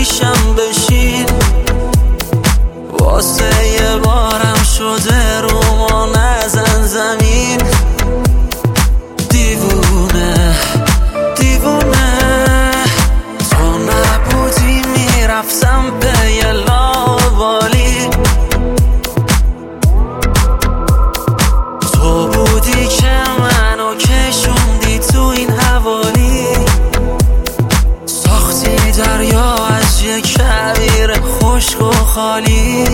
پیشم بشین، واسه یه بارم شده رو ما نزن زمین. دیوونه دیوونه تو نبودی میرفتم به یه لاوالی، تو بودی که منو کشوندی تو این حوالی. ساختی دریا از یه کویر خشک و خالی.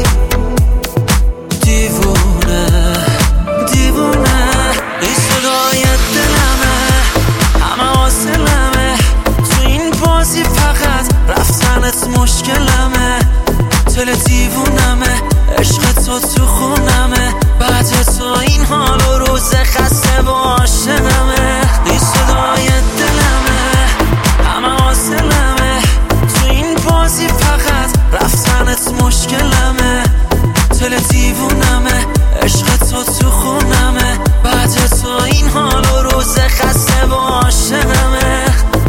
دیوونه دیوونه این صدای دلمه، همه حاصلمه تو این بازی، فقط رفتنت مشکلمه. دل دیوونمه، عشق تو خونمه، بعد تو این حال و روز خسته و عاشقمه. این صدای دلمه، همه حاصلمه تو این بازی، فقط رفتنت مشکلمه. دل دیوونمه، عشق تو خونمه، بعد تو این حال و روز خسته و عاشقمه.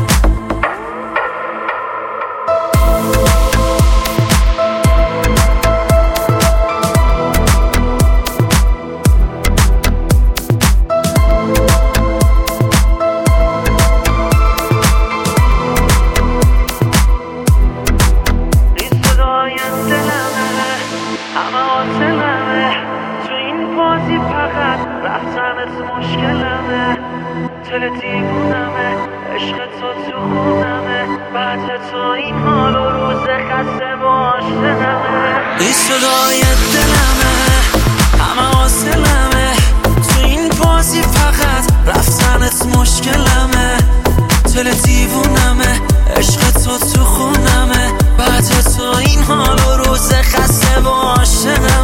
همه حاصلمه تو این بازی، فقط رفتنت مشکلمه. دل دیوونمه، عشق تو خونمه، بعد تو این حال و روز خسته و عاشقمه. این صدای دلمه، همه حاصلمه تو این بازی، فقط رفتنت مشکلمه. دل دیوونمه، عشق تو خونمه، بعد تو این حال و روز خسته و عاشقمه.